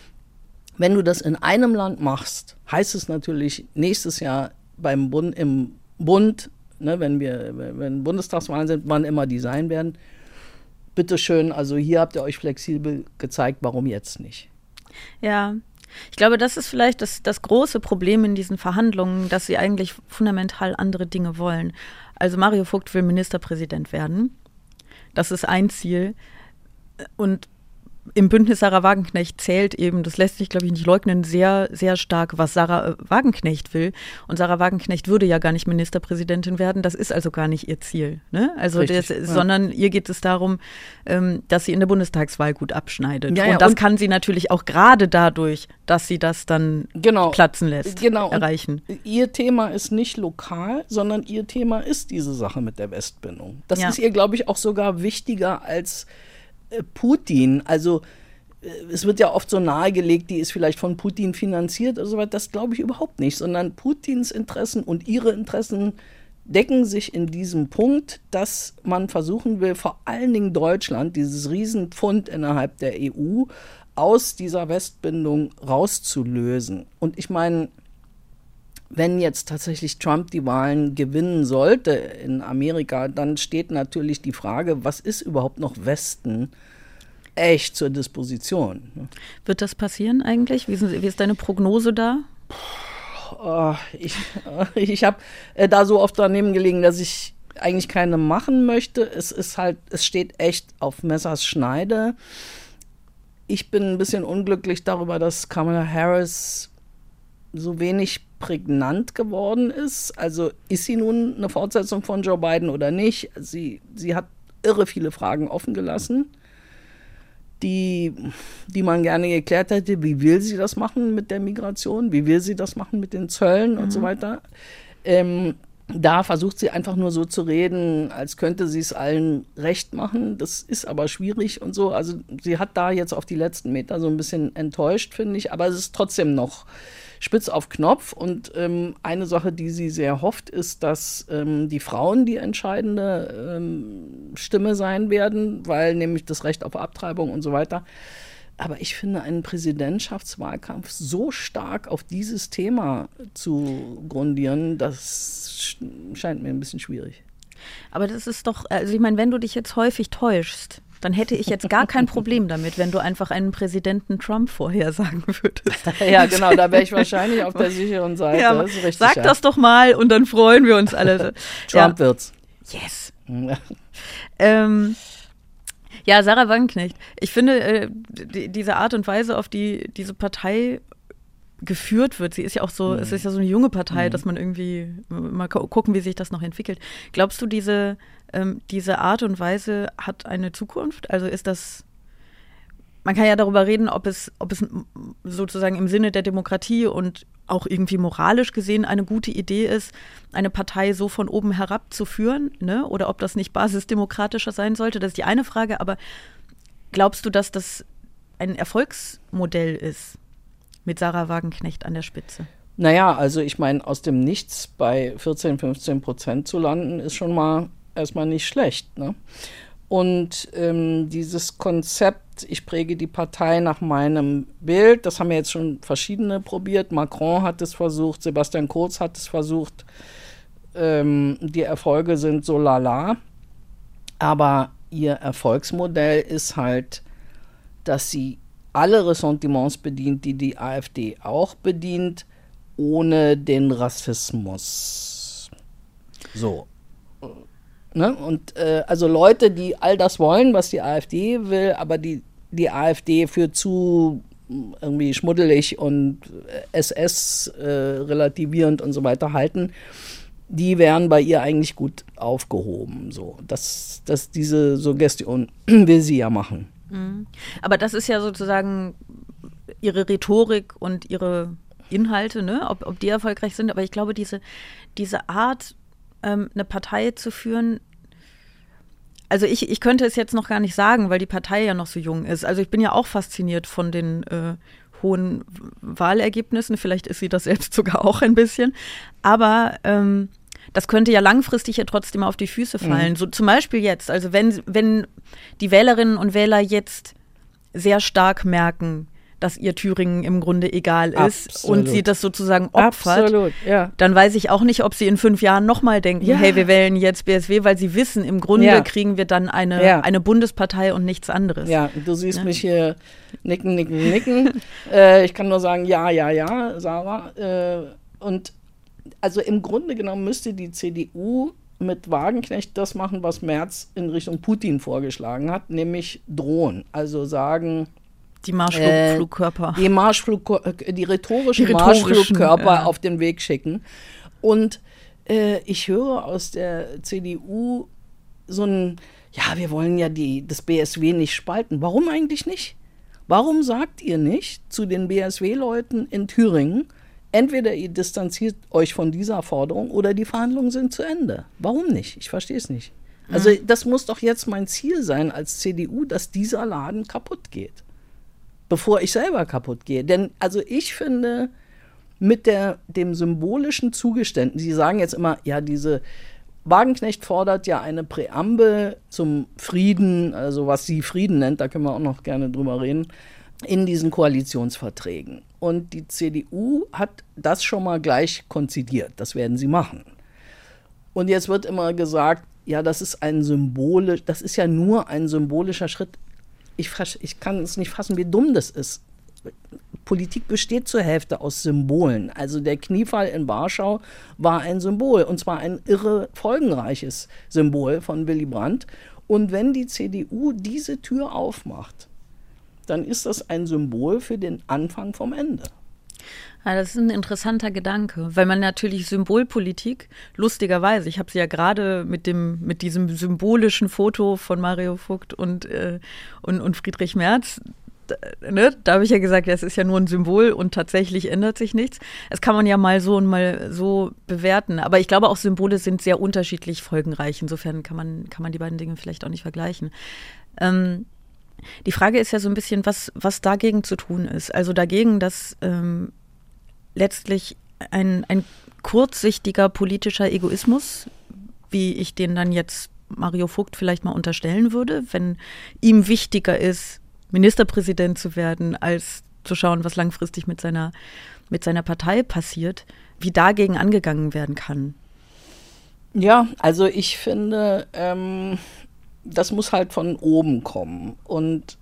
das in einem Land machst, heißt es natürlich nächstes Jahr im Bund, ne, wenn Bundestagswahlen sind, wann immer die sein werden, bitteschön, also hier habt ihr euch flexibel gezeigt, warum jetzt nicht? Ja, ich glaube, das ist vielleicht das große Problem in diesen Verhandlungen, dass sie eigentlich fundamental andere Dinge wollen. Also Mario Vogt will Ministerpräsident werden. Das ist ein Ziel. Und im Bündnis Sarah Wagenknecht zählt eben, das lässt sich, glaube ich, nicht leugnen, sehr, sehr stark, was Sarah Wagenknecht will. Und Sarah Wagenknecht würde ja gar nicht Ministerpräsidentin werden. Das ist also gar nicht ihr Ziel. Ne? Also sondern ihr geht es darum, dass sie in der Bundestagswahl gut abschneidet. Ja, und das kann sie natürlich auch gerade dadurch, dass sie das dann platzen lässt, erreichen. Und ihr Thema ist nicht lokal, sondern ihr Thema ist diese Sache mit der Westbindung. Das ist ihr, glaube ich, auch sogar wichtiger als Putin. Also es wird ja oft so nahegelegt, die ist vielleicht von Putin finanziert oder so weiter. Das glaube ich überhaupt nicht, sondern Putins Interessen und ihre Interessen decken sich in diesem Punkt, dass man versuchen will, vor allen Dingen Deutschland, dieses Riesenpfund innerhalb der EU, aus dieser Westbindung rauszulösen. Und ich meine, wenn jetzt tatsächlich Trump die Wahlen gewinnen sollte in Amerika, dann steht natürlich die Frage, was ist überhaupt noch Westen echt zur Disposition? Wird das passieren eigentlich? Wie ist deine Prognose da? Ich habe da so oft daneben gelegen, dass ich eigentlich keine machen möchte. Es steht echt auf Messers Schneide. Ich bin ein bisschen unglücklich darüber, dass Kamala Harris so wenig prägnant geworden ist. Also ist sie nun eine Fortsetzung von Joe Biden oder nicht? Sie hat irre viele Fragen offen gelassen, die man gerne geklärt hätte. Wie will sie das machen mit der Migration? Wie will sie das machen mit den Zöllen und so weiter? Da versucht sie einfach nur so zu reden, als könnte sie es allen recht machen. Das ist aber schwierig und so. Also sie hat da jetzt auf die letzten Meter so ein bisschen enttäuscht, finde ich. Aber es ist trotzdem noch spitz auf Knopf. Und eine Sache, die sie sehr hofft, ist, dass die Frauen die entscheidende Stimme sein werden, weil nämlich das Recht auf Abtreibung und so weiter. Aber ich finde, einen Präsidentschaftswahlkampf so stark auf dieses Thema zu grundieren, das scheint mir ein bisschen schwierig. Aber das ist doch, also ich meine, wenn du dich jetzt häufig täuschst, dann hätte ich jetzt gar kein Problem damit, wenn du einfach einen Präsidenten Trump vorhersagen würdest. Ja, genau, da wäre ich wahrscheinlich auf der sicheren Seite. Ja, das ist richtig, sag das doch mal und dann freuen wir uns alle. Trump wird's. Yes. Ja, Sarah Wagenknecht. Ich finde, diese Art und Weise, auf die diese Partei geführt wird, sie ist ja auch so, es ist ja so eine junge Partei, dass man irgendwie mal gucken, wie sich das noch entwickelt. Glaubst du, diese Art und Weise hat eine Zukunft? Also ist das, man kann ja darüber reden, ob es sozusagen im Sinne der Demokratie und auch irgendwie moralisch gesehen eine gute Idee ist, eine Partei so von oben herab zu führen, ne? Oder ob das nicht basisdemokratischer sein sollte. Das ist die eine Frage. Aber glaubst du, dass das ein Erfolgsmodell ist, mit Sarah Wagenknecht an der Spitze? Naja, also ich meine, aus dem Nichts bei 14-15% zu landen, ist schon mal erstmal nicht schlecht, ne? Und dieses Konzept, ich präge die Partei nach meinem Bild, das haben ja jetzt schon verschiedene probiert. Macron hat es versucht, Sebastian Kurz hat es versucht. Die Erfolge sind so lala. Aber ihr Erfolgsmodell ist halt, dass sie alle Ressentiments bedient, die die AfD auch bedient, ohne den Rassismus. So. Ne? Und also Leute, die all das wollen, was die AfD will, aber die AfD für zu irgendwie schmuddelig und SS-relativierend und so weiter halten, die wären bei ihr eigentlich gut aufgehoben. So. Diese Suggestion will sie ja machen. Aber das ist ja sozusagen ihre Rhetorik und ihre Inhalte, ne? Ob die erfolgreich sind. Aber ich glaube, diese Art, eine Partei zu führen, also ich könnte es jetzt noch gar nicht sagen, weil die Partei ja noch so jung ist. Also ich bin ja auch fasziniert von den hohen Wahlergebnissen. Vielleicht ist sie das selbst sogar auch ein bisschen. Aber das könnte ja langfristig ja trotzdem auf die Füße fallen. So zum Beispiel jetzt, also wenn die Wählerinnen und Wähler jetzt sehr stark merken, dass ihr Thüringen im Grunde egal ist. Absolut. Und sie das sozusagen opfert, absolut, ja. Dann weiß ich auch nicht, ob sie in 5 Jahren nochmal denken, hey, wir wählen jetzt BSW, weil sie wissen, im Grunde kriegen wir dann eine Bundespartei und nichts anderes. Ja, du siehst mich hier nicken. Ich kann nur sagen, ja, Sarah. Und also im Grunde genommen müsste die CDU mit Wagenknecht das machen, was Merz in Richtung Putin vorgeschlagen hat, nämlich drohen. Also sagen, die Marschflugkörper. Die rhetorischen Marschflugkörper auf den Weg schicken. Und ich höre aus der CDU so ein, ja, wir wollen ja das BSW nicht spalten. Warum eigentlich nicht? Warum sagt ihr nicht zu den BSW-Leuten in Thüringen, entweder ihr distanziert euch von dieser Forderung oder die Verhandlungen sind zu Ende? Warum nicht? Ich verstehe es nicht. Also das muss doch jetzt mein Ziel sein als CDU, dass dieser Laden kaputt geht, bevor ich selber kaputt gehe. Denn also ich finde, mit dem symbolischen Zugeständnis, Sie sagen jetzt immer, ja, Wagenknecht fordert ja eine Präambel zum Frieden, also was sie Frieden nennt, da können wir auch noch gerne drüber reden, in diesen Koalitionsverträgen. Und die CDU hat das schon mal gleich konzidiert, das werden sie machen. Und jetzt wird immer gesagt, ja, das ist ja nur ein symbolischer Schritt. Ich kann es nicht fassen, wie dumm das ist. Politik besteht zur Hälfte aus Symbolen. Also der Kniefall in Warschau war ein Symbol, und zwar ein irre folgenreiches Symbol von Willy Brandt. Und wenn die CDU diese Tür aufmacht, dann ist das ein Symbol für den Anfang vom Ende. Ja, das ist ein interessanter Gedanke, weil man natürlich Symbolpolitik, lustigerweise, ich habe sie ja gerade mit diesem symbolischen Foto von Mario Vogt und Friedrich Merz, da habe ich ja gesagt, das ist ja nur ein Symbol und tatsächlich ändert sich nichts. Das kann man ja mal so und mal so bewerten. Aber ich glaube, auch Symbole sind sehr unterschiedlich folgenreich. Insofern kann man die beiden Dinge vielleicht auch nicht vergleichen. Die Frage ist ja so ein bisschen, was dagegen zu tun ist. Also dagegen, dass letztlich ein kurzsichtiger politischer Egoismus, wie ich den dann jetzt Mario Vogt vielleicht mal unterstellen würde, wenn ihm wichtiger ist, Ministerpräsident zu werden, als zu schauen, was langfristig mit seiner Partei passiert, wie dagegen angegangen werden kann. Ja, also ich finde, das muss halt von oben kommen. Und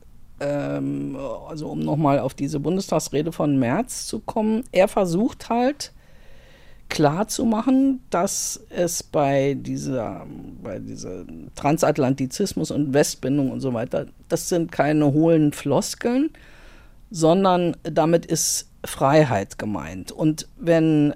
also um nochmal auf diese Bundestagsrede von Merz zu kommen, er versucht halt klarzumachen, dass es bei dieser Transatlantizismus und Westbindung und so weiter, das sind keine hohlen Floskeln, sondern damit ist Freiheit gemeint. Und wenn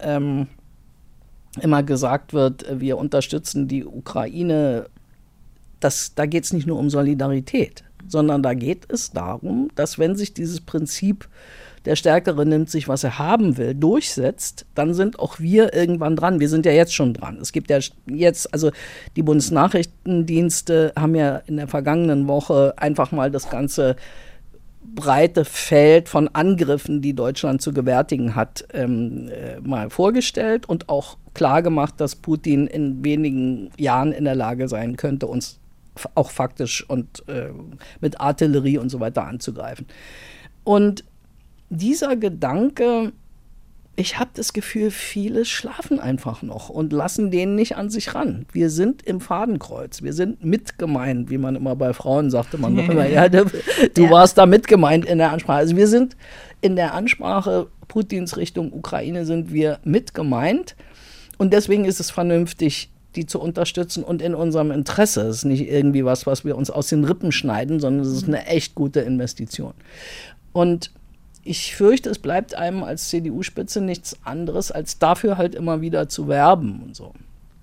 immer gesagt wird, wir unterstützen die Ukraine, da geht es nicht nur um Solidarität, sondern da geht es darum, dass wenn sich dieses Prinzip der Stärkere nimmt sich, was er haben will, durchsetzt, dann sind auch wir irgendwann dran. Wir sind ja jetzt schon dran. Es gibt ja jetzt, also die Bundesnachrichtendienste haben ja in der vergangenen Woche einfach mal das ganze breite Feld von Angriffen, die Deutschland zu gewärtigen hat, mal vorgestellt und auch klargemacht, dass Putin in wenigen Jahren in der Lage sein könnte, uns auch faktisch und mit Artillerie und so weiter anzugreifen. Und dieser Gedanke, ich habe das Gefühl, viele schlafen einfach noch und lassen den nicht an sich ran. Wir sind im Fadenkreuz, wir sind mitgemeint, wie man immer bei Frauen sagte, man doch immer, ja, du warst da mitgemeint in der Ansprache. Also wir sind in der Ansprache Putins Richtung Ukraine sind wir mitgemeint und deswegen ist es vernünftig, die zu unterstützen und in unserem Interesse. Es ist nicht irgendwie was wir uns aus den Rippen schneiden, sondern es ist eine echt gute Investition. Und ich fürchte, es bleibt einem als CDU-Spitze nichts anderes, als dafür halt immer wieder zu werben und so.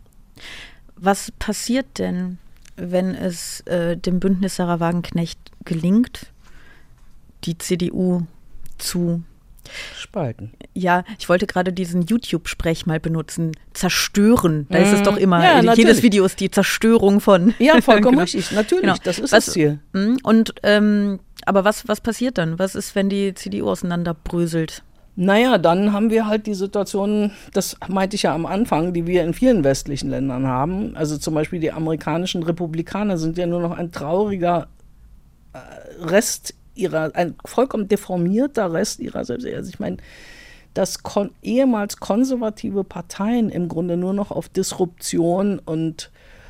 Was passiert denn, wenn es dem Bündnis Sarah Wagenknecht gelingt, die CDU zu spalten? Ja, ich wollte gerade diesen YouTube-Sprech mal benutzen. Zerstören. Da ist es doch immer, jedes Video ist die Zerstörung von. Ja, vollkommen richtig. Natürlich, genau. Das ist das Ziel. Und aber was passiert dann? Was ist, wenn die CDU auseinanderbröselt? Naja, dann haben wir halt die Situation, das meinte ich ja am Anfang, die wir in vielen westlichen Ländern haben. Also zum Beispiel die amerikanischen Republikaner sind ja nur noch ein trauriger Rest ein vollkommen deformierter Rest ihrer selbst. Also ich meine, dass ehemals konservative Parteien im Grunde nur noch auf Disruption und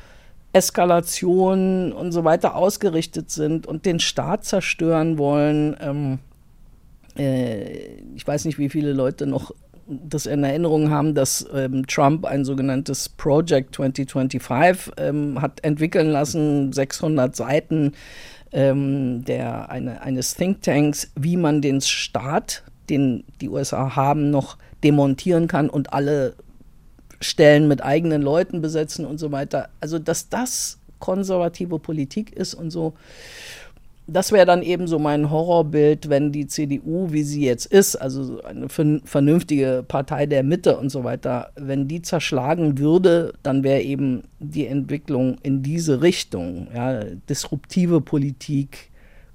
Eskalation und so weiter ausgerichtet sind und den Staat zerstören wollen. Ich weiß nicht, wie viele Leute noch das in Erinnerung haben, dass Trump ein sogenanntes Project 2025 hat entwickeln lassen, 600 Seiten eines Thinktanks, wie man den Staat, den die USA haben, noch demontieren kann und alle Stellen mit eigenen Leuten besetzen und so weiter. Also, dass das konservative Politik ist und so, das wäre dann eben so mein Horrorbild, wenn die CDU, wie sie jetzt ist, also eine vernünftige Partei der Mitte und so weiter, wenn die zerschlagen würde, dann wäre eben die Entwicklung in diese Richtung, ja, destruktive Politik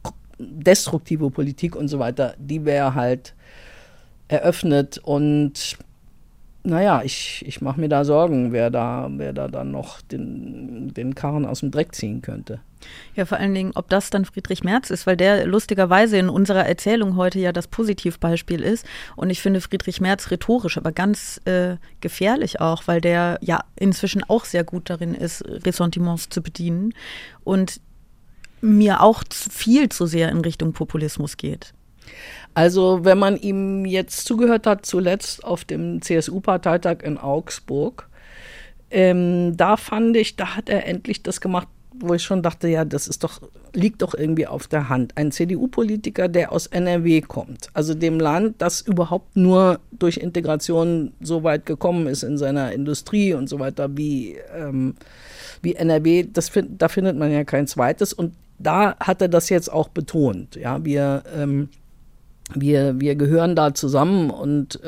und so weiter, die wäre halt eröffnet und naja, ich mache mir da Sorgen, wer da dann noch den Karren aus dem Dreck ziehen könnte. Ja, vor allen Dingen, ob das dann Friedrich Merz ist, weil der lustigerweise in unserer Erzählung heute ja das Positivbeispiel ist. Und ich finde Friedrich Merz rhetorisch aber ganz gefährlich auch, weil der ja inzwischen auch sehr gut darin ist, Ressentiments zu bedienen und mir auch viel zu sehr in Richtung Populismus geht. Also wenn man ihm jetzt zugehört hat, zuletzt auf dem CSU-Parteitag in Augsburg, da fand ich, da hat er endlich das gemacht, wo ich schon dachte, ja, liegt doch irgendwie auf der Hand. Ein CDU-Politiker, der aus NRW kommt, also dem Land, das überhaupt nur durch Integration so weit gekommen ist in seiner Industrie und so weiter wie NRW, da findet man ja kein zweites. Und da hat er das jetzt auch betont. Ja, wir gehören da zusammen und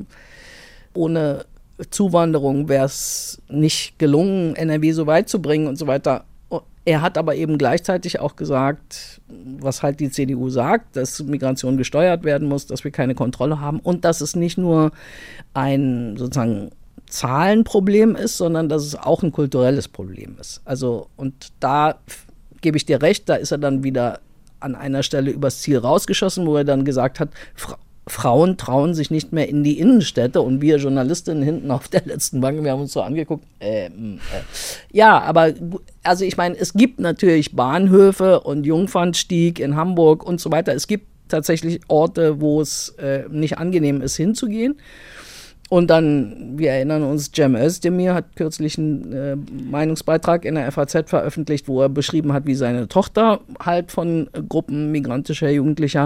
ohne Zuwanderung wäre es nicht gelungen, NRW so weit zu bringen und so weiter. Er hat aber eben gleichzeitig auch gesagt, was halt die CDU sagt, dass Migration gesteuert werden muss, dass wir keine Kontrolle haben und dass es nicht nur ein sozusagen Zahlenproblem ist, sondern dass es auch ein kulturelles Problem ist. Also, und da gebe ich dir recht, da ist er dann wieder an einer Stelle übers Ziel rausgeschossen, wo er dann gesagt hat, Frauen trauen sich nicht mehr in die Innenstädte und wir Journalistinnen hinten auf der letzten Bank, wir haben uns so angeguckt, ja, aber also ich meine, es gibt natürlich Bahnhöfe und Jungfernstieg in Hamburg und so weiter. Es gibt tatsächlich Orte, wo es nicht angenehm ist, hinzugehen. Und dann, wir erinnern uns, Cem Özdemir hat kürzlich einen Meinungsbeitrag in der FAZ veröffentlicht, wo er beschrieben hat, wie seine Tochter halt von Gruppen migrantischer Jugendlicher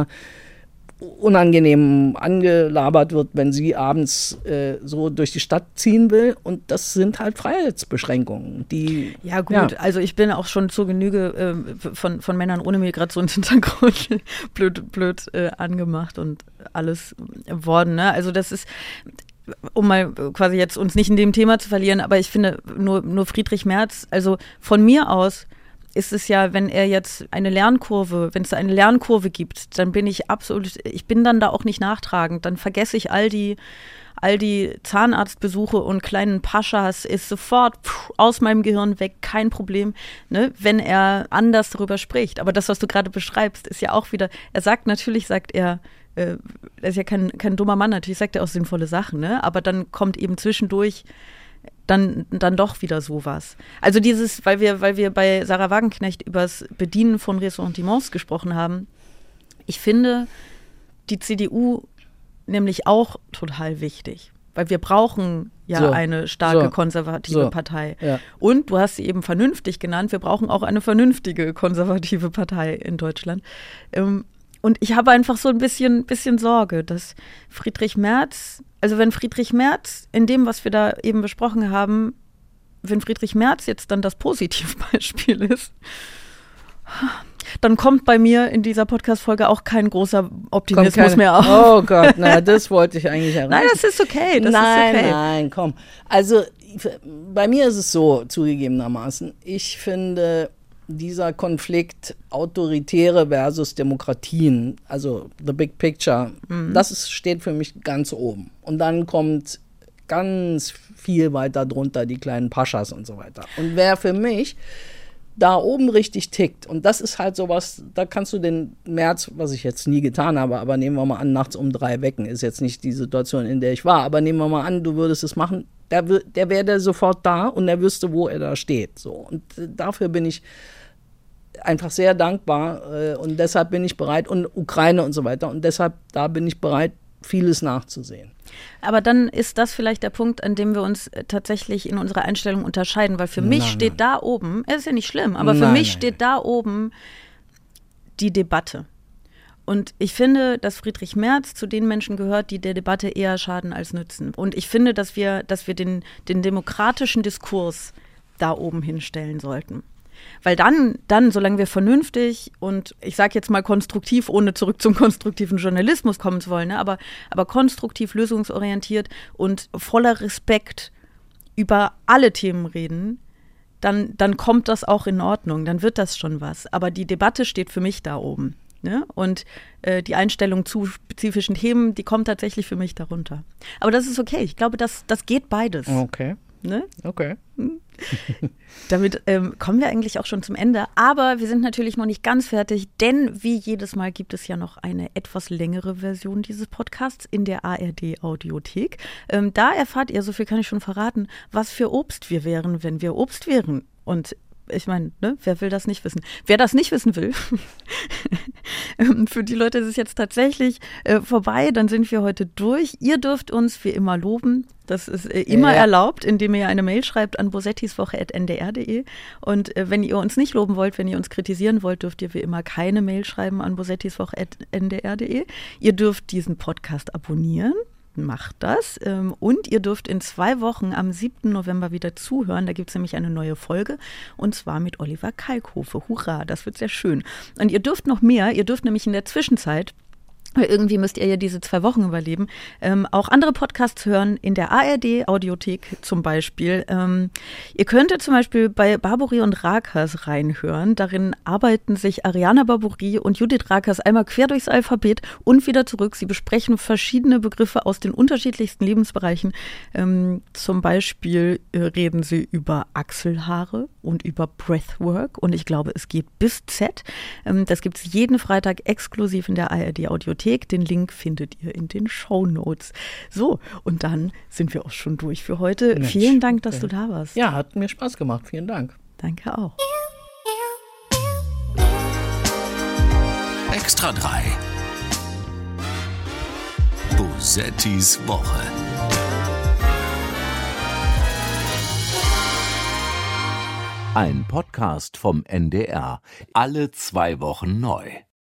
unangenehm angelabert wird, wenn sie abends so durch die Stadt ziehen will. Und das sind halt Freiheitsbeschränkungen, die... Ja gut, also ich bin auch schon zur Genüge von Männern ohne Migrationshintergrund blöd angemacht und alles worden. Ne? Also das ist... Um mal quasi jetzt uns nicht in dem Thema zu verlieren, aber ich finde nur Friedrich Merz, also von mir aus ist es ja, wenn es da eine Lernkurve gibt, dann bin ich bin dann da auch nicht nachtragend, dann vergesse ich all die Zahnarztbesuche und kleinen Paschas, ist sofort aus meinem Gehirn weg, kein Problem, ne, wenn er anders darüber spricht. Aber das, was du gerade beschreibst, ist ja auch wieder, er ist ja kein dummer Mann, natürlich sagt er auch sinnvolle Sachen, ne? Aber dann kommt eben zwischendurch dann doch wieder sowas. Also weil wir bei Sarah Wagenknecht über das Bedienen von Ressentiments gesprochen haben, ich finde die CDU nämlich auch total wichtig, weil wir brauchen ja eine starke konservative Partei. Ja. Und du hast sie eben vernünftig genannt, wir brauchen auch eine vernünftige konservative Partei in Deutschland. Und ich habe einfach so ein bisschen Sorge, dass Friedrich Merz, also wenn Friedrich Merz in dem, was wir da eben besprochen haben, wenn Friedrich Merz jetzt dann das Positivbeispiel ist, dann kommt bei mir in dieser Podcast-Folge auch kein großer Optimismus mehr auf. Oh Gott, na, das wollte ich eigentlich erreichen. Nein, das ist okay. Nein, komm. Also bei mir ist es so, zugegebenermaßen, ich finde... Dieser Konflikt Autoritäre versus Demokratien, also the big picture, das steht für mich ganz oben. Und dann kommt ganz viel weiter drunter die kleinen Paschas und so weiter. Und wer für mich da oben richtig tickt, und das ist halt sowas, da kannst du den Merz, was ich jetzt nie getan habe, aber nehmen wir mal an, nachts um 3 wecken, ist jetzt nicht die Situation, in der ich war, aber nehmen wir mal an, du würdest es machen, der wäre sofort da und er wüsste, wo er da steht. So. Und dafür bin ich einfach sehr dankbar und deshalb bin ich bereit, und Ukraine und so weiter, und deshalb, da bin ich bereit, vieles nachzusehen. Aber dann ist das vielleicht der Punkt, an dem wir uns tatsächlich in unserer Einstellung unterscheiden, weil für mich steht da oben, es ist ja nicht schlimm, aber für mich steht da oben die Debatte. Und ich finde, dass Friedrich Merz zu den Menschen gehört, die der Debatte eher schaden als nützen. Und ich finde, dass wir den demokratischen Diskurs da oben hinstellen sollten. Weil dann, solange wir vernünftig und ich sage jetzt mal konstruktiv, ohne zurück zum konstruktiven Journalismus kommen zu wollen, ne, aber konstruktiv, lösungsorientiert und voller Respekt über alle Themen reden, dann kommt das auch in Ordnung, dann wird das schon was. Aber die Debatte steht für mich da oben. Ne? Und die Einstellung zu spezifischen Themen, die kommt tatsächlich für mich darunter. Aber das ist okay. Ich glaube, das geht beides. Okay. Ne? Okay. Damit kommen wir eigentlich auch schon zum Ende. Aber wir sind natürlich noch nicht ganz fertig, denn wie jedes Mal gibt es ja noch eine etwas längere Version dieses Podcasts in der ARD-Audiothek. Da erfahrt ihr, so viel kann ich schon verraten, was für Obst wir wären, wenn wir Obst wären. Und ich meine, ne, wer will das nicht wissen? Wer das nicht wissen will, für die Leute ist es jetzt tatsächlich vorbei, dann sind wir heute durch. Ihr dürft uns wie immer loben. Das ist immer erlaubt, indem ihr eine Mail schreibt an bosettiswoche@ndr.de. Und wenn ihr uns nicht loben wollt, wenn ihr uns kritisieren wollt, dürft ihr wie immer keine Mail schreiben an bosettiswoche@ndr.de. Ihr dürft diesen Podcast abonnieren. Macht das. Und ihr dürft in 2 Wochen am 7. November wieder zuhören. Da gibt es nämlich eine neue Folge und zwar mit Oliver Kalkofe. Hurra, das wird sehr schön. Und ihr dürft noch mehr. Ihr dürft nämlich in der Zwischenzeit, irgendwie müsst ihr ja diese 2 Wochen überleben, auch andere Podcasts hören in der ARD-Audiothek zum Beispiel. Ihr könntet zum Beispiel bei Barbouri und Rakas reinhören. Darin arbeiten sich Ariana Barbouri und Judith Rakas einmal quer durchs Alphabet und wieder zurück. Sie besprechen verschiedene Begriffe aus den unterschiedlichsten Lebensbereichen. Zum Beispiel reden sie über Achselhaare und über Breathwork. Und ich glaube, es geht bis Z. Das gibt es jeden Freitag exklusiv in der ARD-Audiothek. Den Link findet ihr in den Shownotes. So, und dann sind wir auch schon durch für heute. Mensch, vielen Dank, dass du da warst. Ja, hat mir Spaß gemacht. Vielen Dank. Danke auch. Extra 3. Bosettis Woche. Ein Podcast vom NDR. Alle 2 Wochen neu.